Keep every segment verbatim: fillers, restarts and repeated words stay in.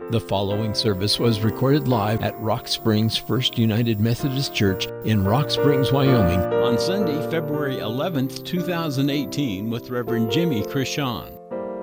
The following service was recorded live at Rock Springs First United Methodist Church in Rock Springs, Wyoming, on Sunday, February eleventh, two thousand eighteen, with Reverend Jimmy Christian.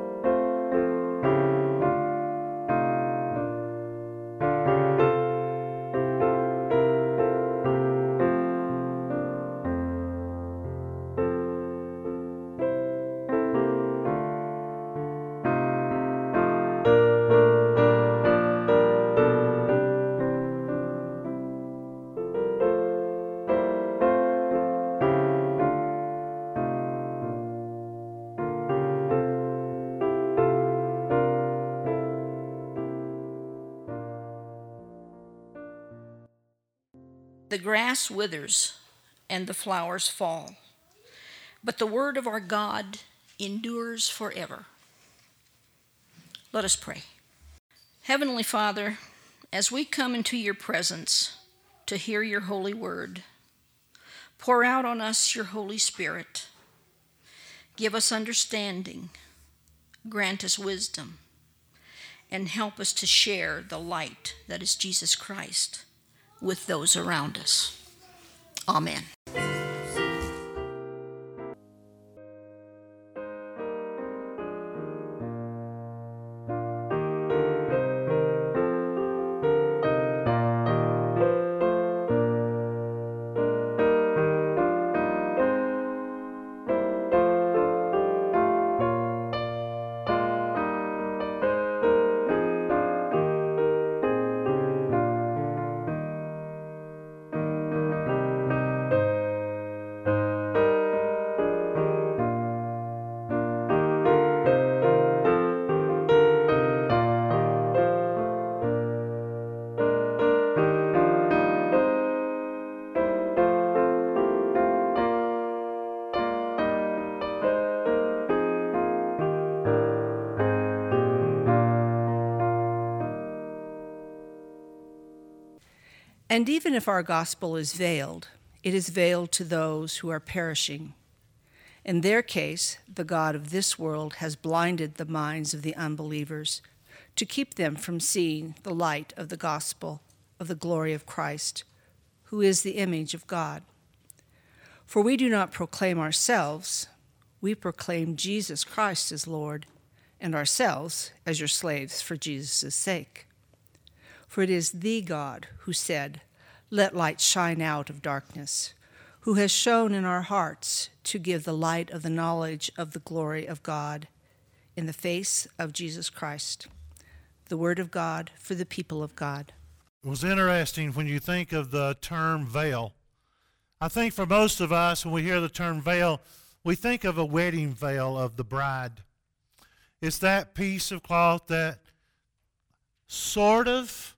The grass withers and the flowers fall, but the word of our God endures forever. Let us pray. Heavenly Father, as we come into your presence to hear your holy word, pour out on us your Holy Spirit. Give us understanding, grant us wisdom, and help us to share the light that is Jesus Christ with those around us. Amen. And even if our gospel is veiled, it is veiled to those who are perishing. In their case, the God of this world has blinded the minds of the unbelievers to keep them from seeing the light of the gospel of the glory of Christ, who is the image of God. For we do not proclaim ourselves, we proclaim Jesus Christ as Lord, and ourselves as your slaves for Jesus' sake. For it is the God who said, "Let light shine out of darkness," who has shone in our hearts to give the light of the knowledge of the glory of God in the face of Jesus Christ. The word of God for the people of God. It was interesting when you think of the term veil. I think for most of us, when we hear the term veil, we think of a wedding veil of the bride. It's that piece of cloth that sort of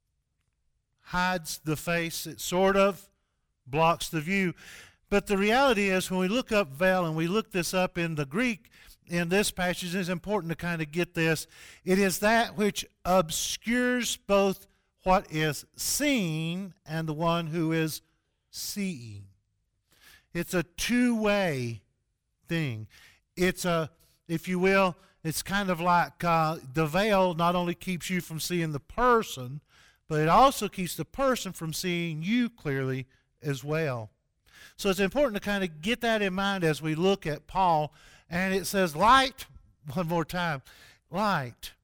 hides the face. It sort of blocks the view. But the reality is, when we look up veil, and we look this up in the Greek, in this passage, it's important to kind of get this. It is that which obscures both what is seen and the one who is seeing. It's a two-way thing. It's a, if you will, it's kind of like uh, the veil not only keeps you from seeing the person, but it also keeps the person from seeing you clearly as well. So it's important to kind of get that in mind as we look at Paul. And it says light, one more time, light.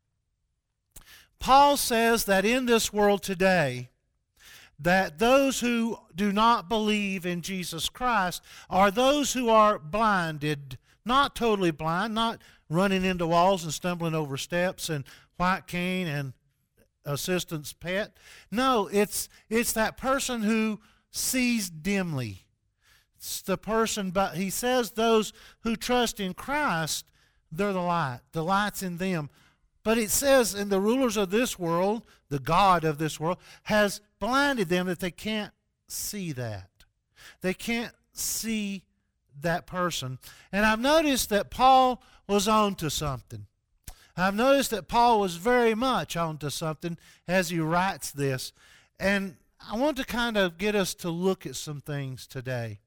Paul says that in this world today, that those who do not believe in Jesus Christ are those who are blinded, not totally blind, not running into walls and stumbling over steps and white cane and assistant's pet. No, it's it's that person who sees dimly. It's the person, but he says those who trust in Christ, they're the light. The light's in them. But it says, in the rulers of this world, the God of this world, has blinded them that they can't see that. They can't see that person. And I've noticed that Paul was on to something. I've noticed that Paul was very much on to something as he writes this. And I want to kind of get us to look at some things today.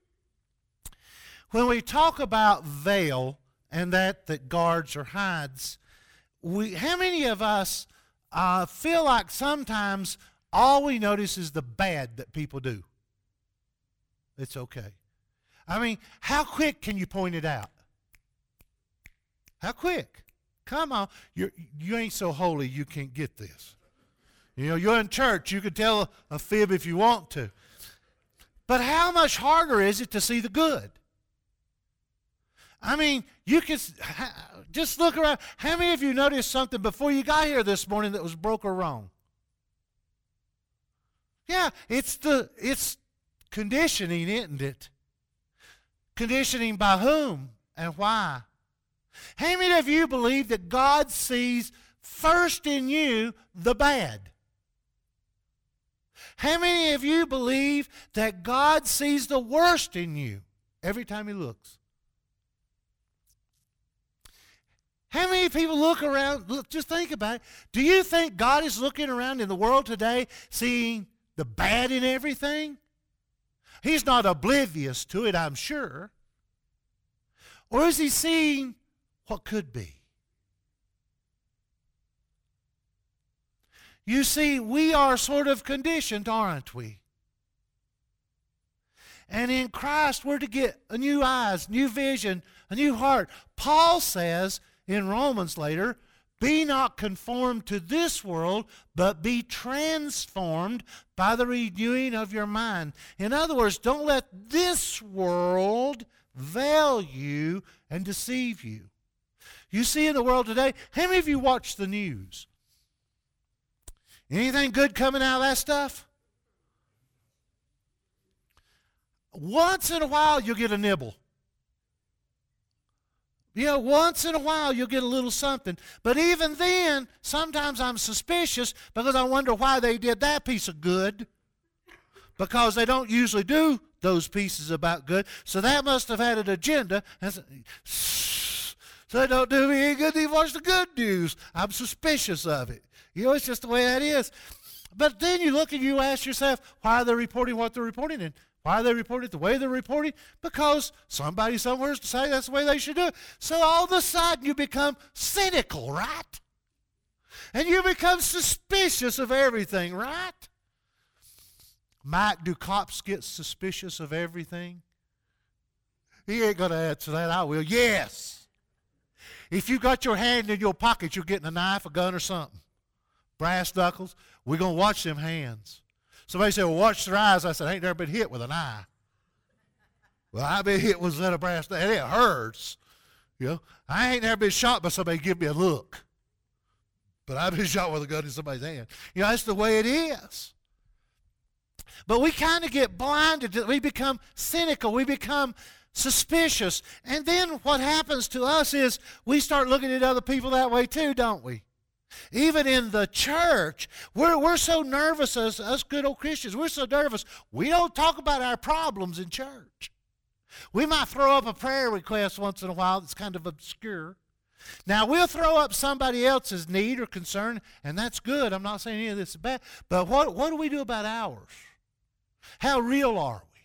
When we talk about veil and that that guards or hides, we how many of us uh, feel like sometimes all we notice is the bad that people do. It's okay. I mean, how quick can you point it out? How quick? Come on. You're, you ain't so holy you can't get this. You know, you're in church. You can tell a fib if you want to. But how much harder is it to see the good? I mean, you can just look around. How many of you noticed something before you got here this morning that was broke or wrong? Yeah, it's the it's conditioning, isn't it? Conditioning by whom and why? How many of you believe that God sees first in you the bad? How many of you believe that God sees the worst in you every time He looks? How many people look around, look, just think about it. Do you think God is looking around in the world today seeing the bad in everything? He's not oblivious to it, I'm sure. Or is He seeing what could be? You see, we are sort of conditioned, aren't we? And in Christ, we're to get a new eyes, new vision, a new heart. Paul says in Romans later, be not conformed to this world, but be transformed by the renewing of your mind. In other words, don't let this world veil you and deceive you. You see in the world today, how many of you watch the news? Anything good coming out of that stuff? Once in a while, you'll get a nibble. You know, once in a while, you'll get a little something. But even then, sometimes I'm suspicious because I wonder why they did that piece of good. Because they don't usually do those pieces about good. So that must have had an agenda. So they don't do me any good to watch the good news. I'm suspicious of it. You know, it's just the way that is. But then you look and you ask yourself, why are they reporting what they're reporting? And why are they reporting it the way they're reporting? Because somebody somewhere is to say that's the way they should do it. So all of a sudden you become cynical, right? And you become suspicious of everything, right? Mike, do cops get suspicious of everything? He ain't going to answer that. I will. Yes. If you got your hand in your pocket, you're getting a knife, a gun, or something. Brass knuckles, we're going to watch them hands. Somebody said, well, watch their eyes. I said, I ain't never been hit with an eye. Well, I've been hit with a set of brass knuckles, and it hurts. You know, I ain't never been shot by somebody give me a look. But I've been shot with a gun in somebody's hand. You know, that's the way it is. But we kind of get blinded. We become cynical. We become suspicious. And then what happens to us is we start looking at other people that way too, don't we? Even in the church, we're, we're so nervous as us good old Christians. We're so nervous. We don't talk about our problems in church. We might throw up a prayer request once in a while that's kind of obscure. Now, we'll throw up somebody else's need or concern, and that's good. I'm not saying any of this is bad. But what, what do we do about ours? How real are we?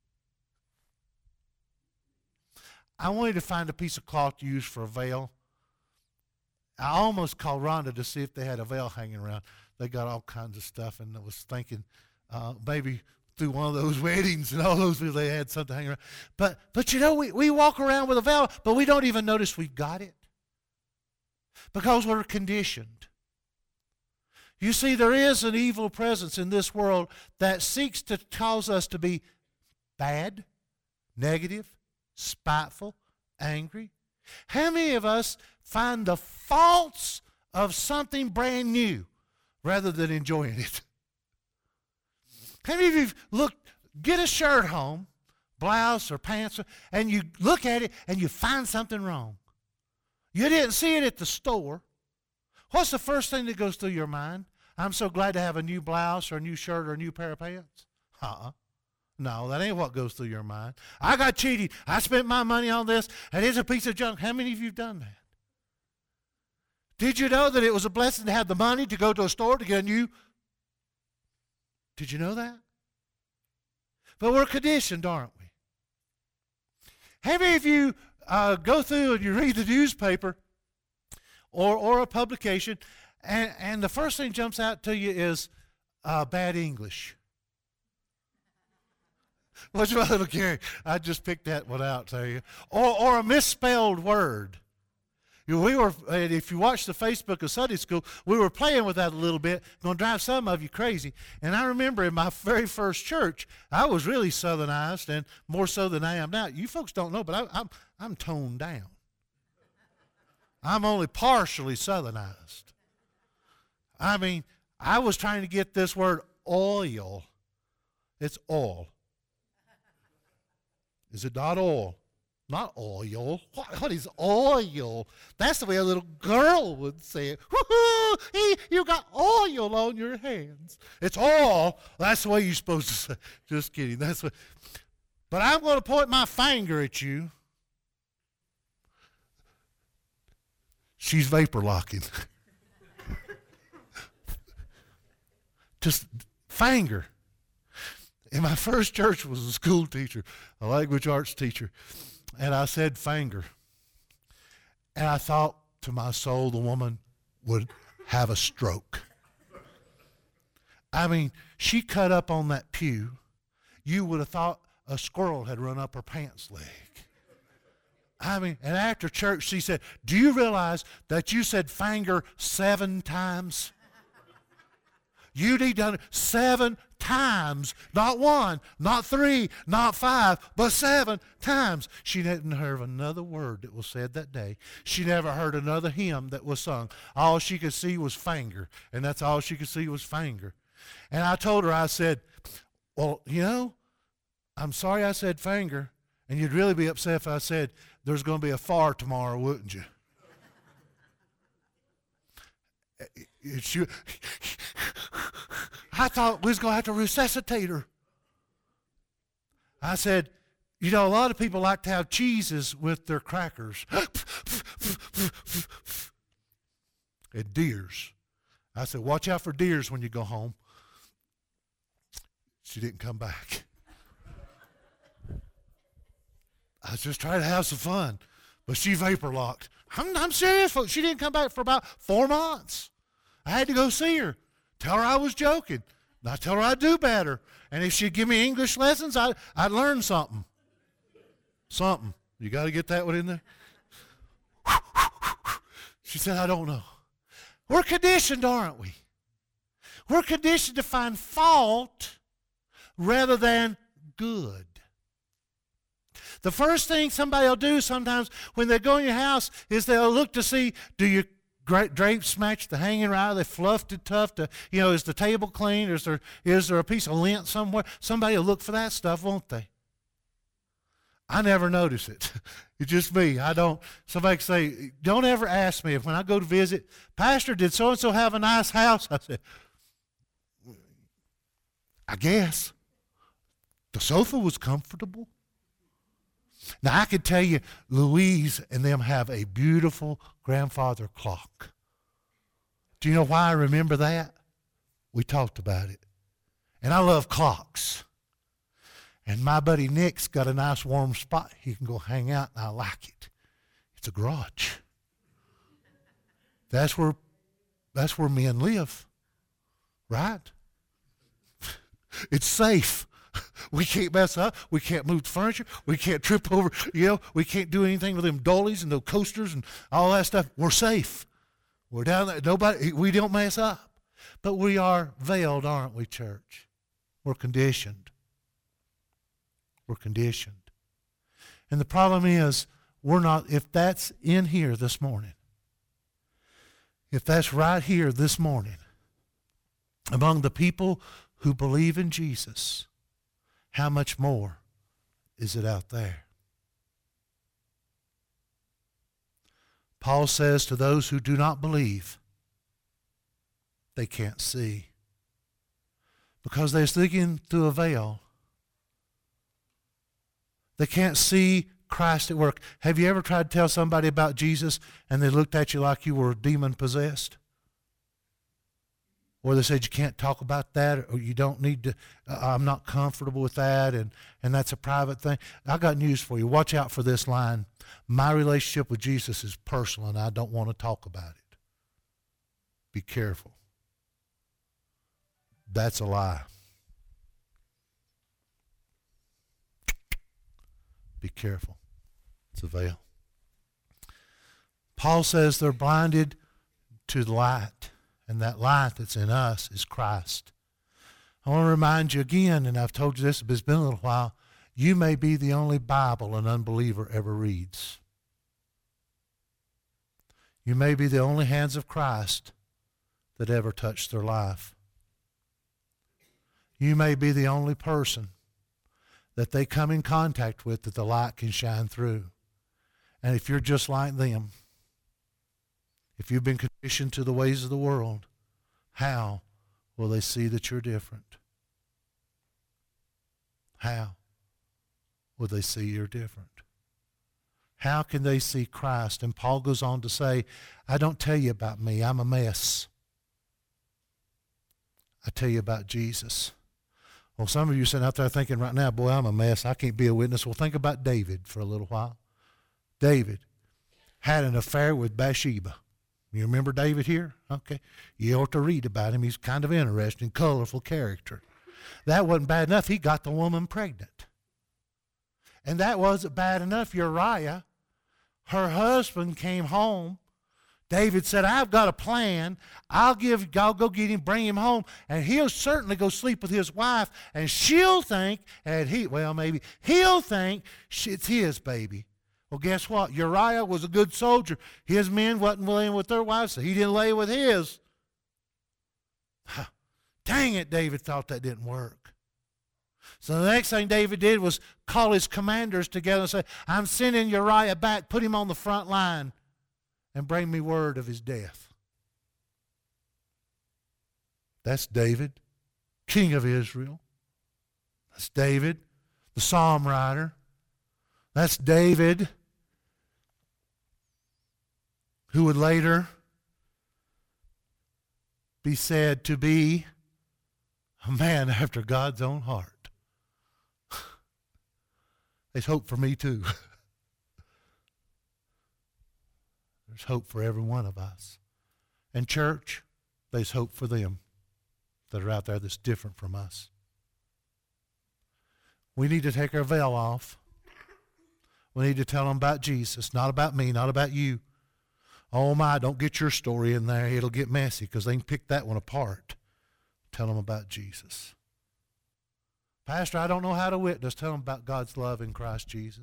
I wanted to find a piece of cloth to use for a veil. I almost called Rhonda to see if they had a veil hanging around. They got all kinds of stuff, and I was thinking uh, maybe through one of those weddings and all those, they had something hanging around. But, but you know, we, we walk around with a veil, but we don't even notice we've got it because we're conditioned. You see, there is an evil presence in this world that seeks to cause us to be bad, negative, spiteful, angry. How many of us find the faults of something brand new rather than enjoying it? How many of you look, get a shirt home, blouse or pants, and you look at it and you find something wrong? You didn't see it at the store. What's the first thing that goes through your mind? I'm so glad to have a new blouse or a new shirt or a new pair of pants. Uh-uh. No, that ain't what goes through your mind. I got cheated. I spent my money on this, and it's a piece of junk. How many of you have done that? Did you know that it was a blessing to have the money to go to a store to get a new? Did you know that? But we're conditioned, aren't we? How many of you uh, go through and you read the newspaper or, or a publication, And, and the first thing jumps out to you is uh, bad English. What's my little Gary? I just picked that one out, tell you. Or, or a misspelled word. You know, we were, and if you watch the Facebook of Sunday School, we were playing with that a little bit, going to drive some of you crazy. And I remember in my very first church, I was really Southernized, and more so than I am now. You folks don't know, but I, I'm, I'm toned down. I'm only partially Southernized. I mean, I was trying to get this word oil. It's oil. Is it not oil? Not oil. What, what is oil? That's the way a little girl would say it. Woo-hoo! Hey, you got oil on your hands. It's oil. That's the way you're supposed to say. Just kidding. That's what. But I'm going to point my finger at you. She's vapor locking. Just finger. In my first church was a school teacher, a language arts teacher. And I said finger. And I thought to my soul the woman would have a stroke. I mean, she cut up on that pew. You would have thought a squirrel had run up her pants leg. I mean, and after church she said, do you realize that you said finger seven times? You need done it seven times. Not one, not three, not five, but seven times. She didn't hear another word that was said that day. She never heard another hymn that was sung. All she could see was finger, and that's all she could see was finger. And I told her, I said, well, you know, I'm sorry I said finger, and you'd really be upset if I said there's going to be a fire tomorrow, wouldn't you? She, I thought we was going to have to resuscitate her. I said, you know, a lot of people like to have cheeses with their crackers. And deers. I said, watch out for deers when you go home. She didn't come back. I was just trying to have some fun. But she vapor locked. I'm, I'm serious, folks. She didn't come back for about four months. I had to go see her. Tell her I was joking. And I tell her I'd do better. And if she'd give me English lessons, I'd, I'd learn something. Something. You got to get that one in there? She said, I don't know. We're conditioned, aren't we? We're conditioned to find fault rather than good. The first thing somebody will do sometimes when they go in your house is they'll look to see, do your drapes match the hanging right? Are they fluffed and tough? To, you know, is the table clean? Is there, is there a piece of lint somewhere? Somebody will look for that stuff, won't they? I never notice it. It's just me. I don't. Somebody can say, don't ever ask me if when I go to visit, Pastor, did so-and-so have a nice house? I said, I guess. The sofa was comfortable. Now, I could tell you, Louise and them have a beautiful grandfather clock. Do you know why I remember that? We talked about it. And I love clocks. And my buddy Nick's got a nice warm spot he can go hang out, and I like it. It's a garage. That's where, that's where men live, right? It's safe. We can't mess up. We can't move the furniture. We can't trip over, you know, we can't do anything with them dollies and those coasters and all that stuff. We're safe. We're down there. Nobody, we don't mess up. But we are veiled, aren't we, church? We're conditioned. We're conditioned. And the problem is, we're not, if that's in here this morning, if that's right here this morning, among the people who believe in Jesus, how much more is it out there? Paul says to those who do not believe, they can't see. Because they're looking through a veil. They can't see Christ at work. Have you ever tried to tell somebody about Jesus and they looked at you like you were demon-possessed? Or they said you can't talk about that, or you don't need to, uh, I'm not comfortable with that, and, and that's a private thing. I got news for you. Watch out for this line. My relationship with Jesus is personal, and I don't want to talk about it. Be careful. That's a lie. Be careful. It's a veil. Paul says they're blinded to the light, and that light that's in us is Christ. I want to remind you again, and I've told you this, but it's been a little while, you may be the only Bible an unbeliever ever reads. You may be the only hands of Christ that ever touched their life. You may be the only person that they come in contact with that the light can shine through. And if you're just like them, if you've been conditioned to the ways of the world, how will they see that you're different? How will they see you're different? How can they see Christ? And Paul goes on to say, I don't tell you about me. I'm a mess. I tell you about Jesus. Well, some of you are sitting out there thinking right now, boy, I'm a mess. I can't be a witness. Well, think about David for a little while. David had an affair with Bathsheba. You remember David here? Okay. You ought to read about him. He's kind of interesting, colorful character. That wasn't bad enough. He got the woman pregnant. And that wasn't bad enough. Uriah, her husband, came home. David said, I've got a plan. I'll give, I'll go get him, bring him home, and he'll certainly go sleep with his wife, and she'll think, and he, well, maybe, he'll think it's his baby. Well, guess what? Uriah was a good soldier. His men wasn't laying with their wives, so he didn't lay with his. Dang it, David thought that didn't work. So the next thing David did was call his commanders together and say, I'm sending Uriah back, put him on the front line, and bring me word of his death. That's David, king of Israel. That's David, the psalm writer. That's David, who would later be said to be a man after God's own heart. There's hope for me too. There's hope for every one of us. And church, there's hope for them that are out there that's different from us. We need to take our veil off. We need to tell them about Jesus, not about me, not about you. Oh my, don't get your story in there. It'll get messy because they can pick that one apart. Tell them about Jesus. Pastor, I don't know how to witness. Tell them about God's love in Christ Jesus.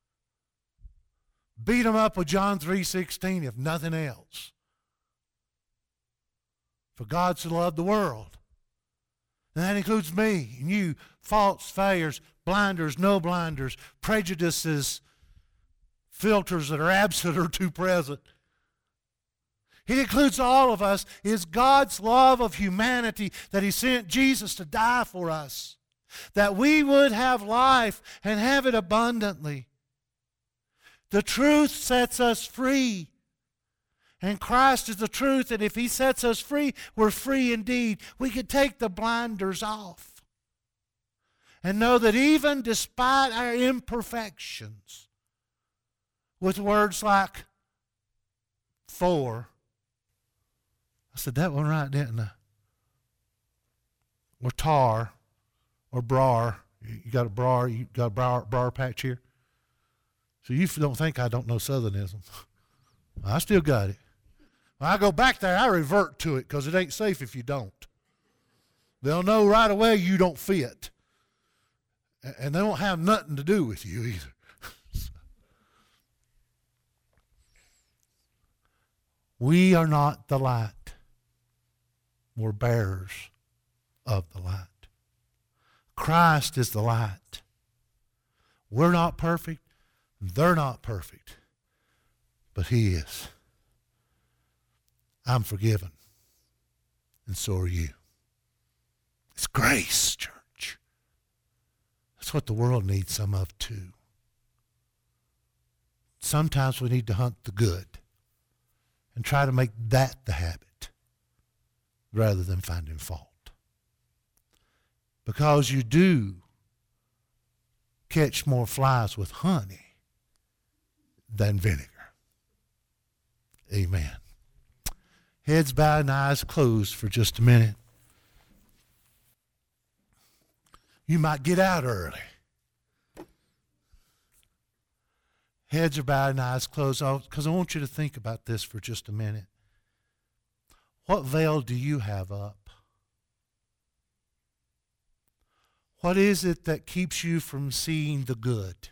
Beat them up with John three sixteen, if nothing else. For God so loved the world. And that includes me and you, faults, failures, blinders, no blinders, prejudices, filters that are absent or too present. It includes all of us. It's God's love of humanity that He sent Jesus to die for us, that we would have life and have it abundantly. The truth sets us free. And Christ is the truth, and if He sets us free, we're free indeed. We can take the blinders off and know that even despite our imperfections, with words like for, I said that one right, didn't I? Or tar, or brar. You got a brar, you got a brar, brar patch here? So you don't think I don't know Southernism. I still got it. When I go back there, I revert to it because it ain't safe if you don't. They'll know right away you don't fit. And they don't have nothing to do with you either. We are not the light. We're bearers of the light. Christ is the light. We're not perfect. They're not perfect. But He is. I'm forgiven. And so are you. It's grace, church. That's what the world needs some of too. Sometimes we need to hunt the good and try to make that the habit rather than finding fault. Because you do catch more flies with honey than vinegar. Amen. Heads bowed and eyes closed for just a minute. You might get out early. Heads are bowed and eyes closed, because I want you to think about this for just a minute. What veil do you have up? What is it that keeps you from seeing the good?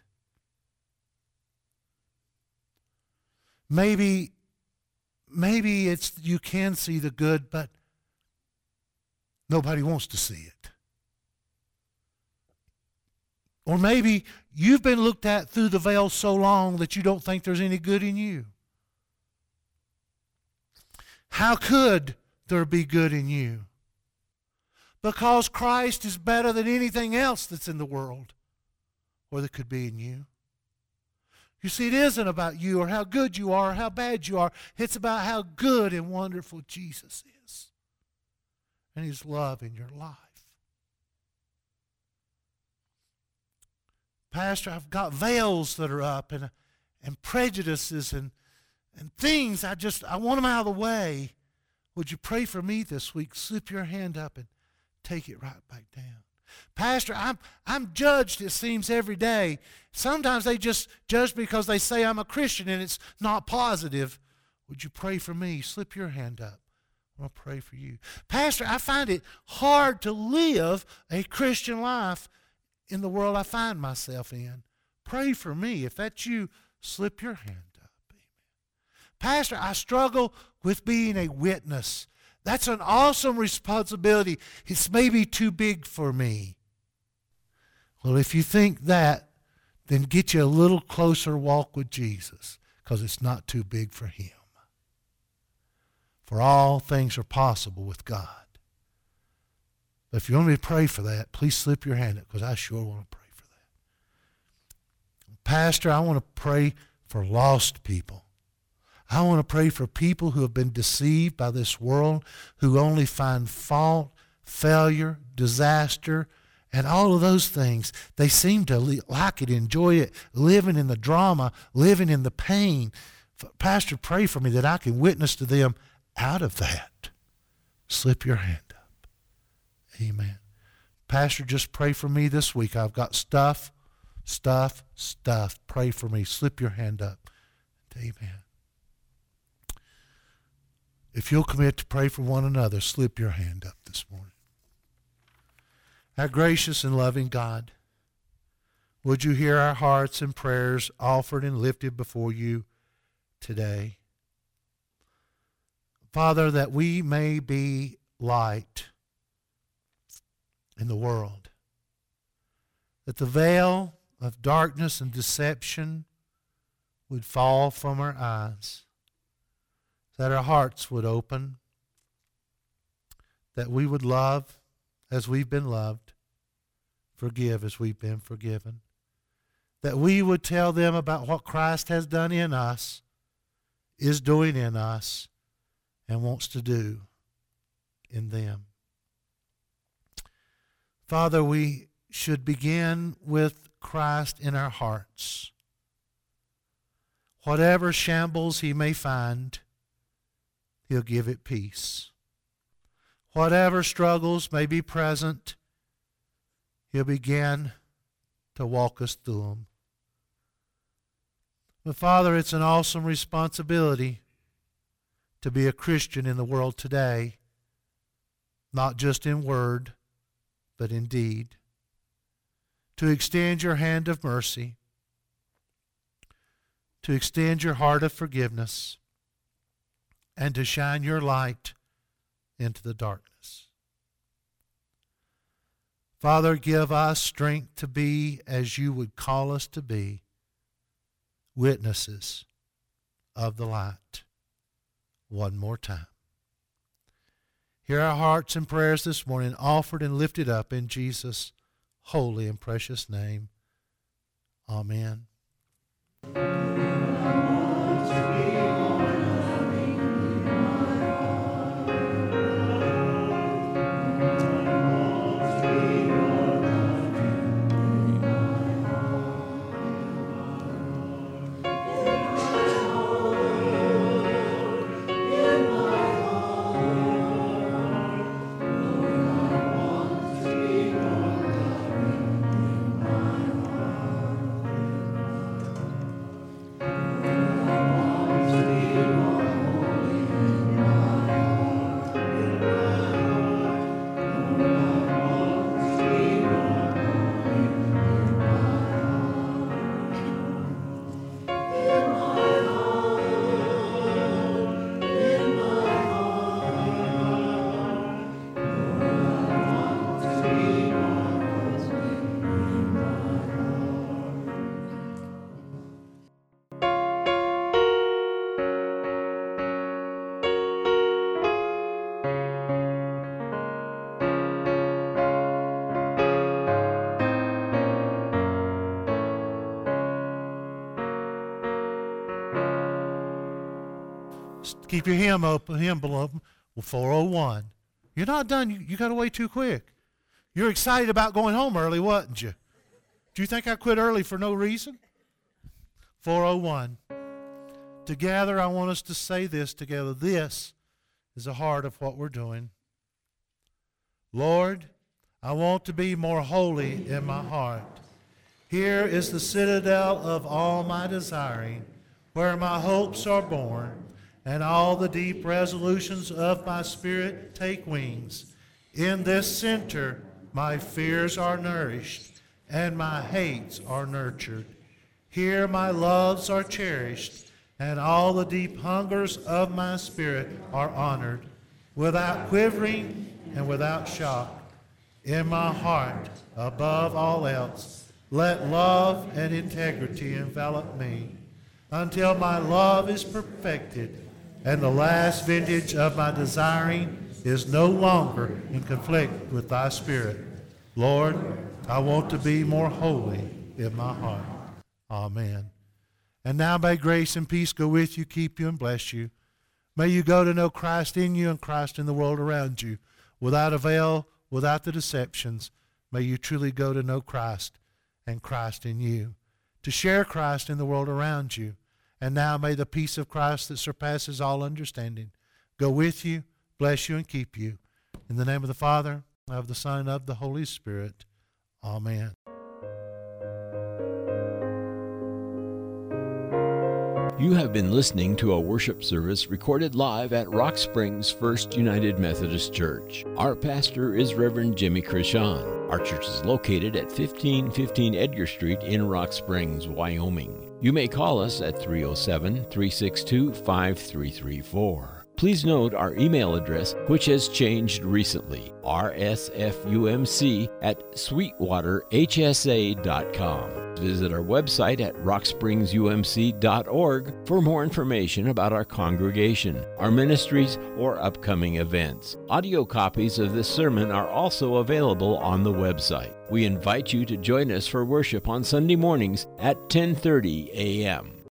Maybe, maybe it's you can see the good, but nobody wants to see it. Or maybe you've been looked at through the veil so long that you don't think there's any good in you. How could there be good in you? Because Christ is better than anything else that's in the world or that could be in you. You see, it isn't about you or how good you are or how bad you are. It's about how good and wonderful Jesus is and His love in your life. Pastor, I've got veils that are up and, and prejudices and, and things. I just, I want them out of the way. Would you pray for me this week? Slip your hand up and take it right back down. Pastor, I'm, I'm judged, it seems, every day. Sometimes they just judge because they say I'm a Christian and it's not positive. Would you pray for me? Slip your hand up. I'll pray for you. Pastor, I find it hard to live a Christian life in the world I find myself in. Pray for me. If that's you, slip your hand up. Amen. Pastor, I struggle with being a witness. That's an awesome responsibility. It's maybe too big for me. Well, if you think that, then get you a little closer walk with Jesus, because it's not too big for Him. For all things are possible with God. But if you want me to pray for that, please slip your hand up, because I sure want to pray for that. Pastor, I want to pray for lost people. I want to pray for people who have been deceived by this world, who only find fault, failure, disaster, and all of those things. They seem to like it, enjoy it, living in the drama, living in the pain. Pastor, pray for me that I can witness to them out of that. Slip your hand up. Amen. Pastor, just pray for me this week. I've got stuff, stuff, stuff. Pray for me. Slip your hand up. Amen. If you'll commit to pray for one another, slip your hand up this morning. Our gracious and loving God, would you hear our hearts and prayers offered and lifted before you today? Father, that we may be light in the world, that the veil of darkness and deception would fall from our eyes, that our hearts would open, that we would love as we've been loved, forgive as we've been forgiven, that we would tell them about what Christ has done in us, is doing in us, and wants to do in them. Father, we should begin with Christ in our hearts. Whatever shambles He may find, He'll give it peace. Whatever struggles may be present, He'll begin to walk us through them. But Father, it's an awesome responsibility to be a Christian in the world today, not just in word, but in deed. To extend your hand of mercy, to extend your heart of forgiveness, and to shine your light into the darkness. Father, give us strength to be as you would call us to be, witnesses of the light. One more time. Hear our hearts and prayers this morning, offered and lifted up in Jesus' holy and precious name. Amen. Keep your hymn open, hymn open. Well, four oh one. You're not done. You, you got away too quick. You're excited about going home early, wasn't you? Do you think I quit early for no reason? four oh one. Together, I want us to say this together. This is the heart of what we're doing. Lord, I want to be more holy in my heart. Here is the citadel of all my desiring, where my hopes are born, and all the deep resolutions of my spirit take wings. In this center, my fears are nourished, and my hates are nurtured. Here my loves are cherished, and all the deep hungers of my spirit are honored, without quivering and without shock. In my heart, above all else, let love and integrity envelop me, until my love is perfected, and the last vintage of my desiring is no longer in conflict with thy spirit. Lord, I want to be more holy in my heart. Amen. And now may grace and peace go with you, keep you, and bless you. May you go to know Christ in you and Christ in the world around you, without a veil, without the deceptions. May you truly go to know Christ and Christ in you, to share Christ in the world around you. And now may the peace of Christ that surpasses all understanding go with you, bless you, and keep you. In the name of the Father, of the Son, and of the Holy Spirit. Amen. You have been listening to a worship service recorded live at Rock Springs First United Methodist Church. Our pastor is Reverend Jimmy Christian. Our church is located at fifteen fifteen Edgar Street in Rock Springs, Wyoming. You may call us at three oh seven, three six two, five three three four. Please note our email address, which has changed recently, r s f u m c at sweetwater h s a dot com. Visit our website at rock springs u m c dot org for more information about our congregation, our ministries, or upcoming events. Audio copies of this sermon are also available on the website. We invite you to join us for worship on Sunday mornings at ten thirty a m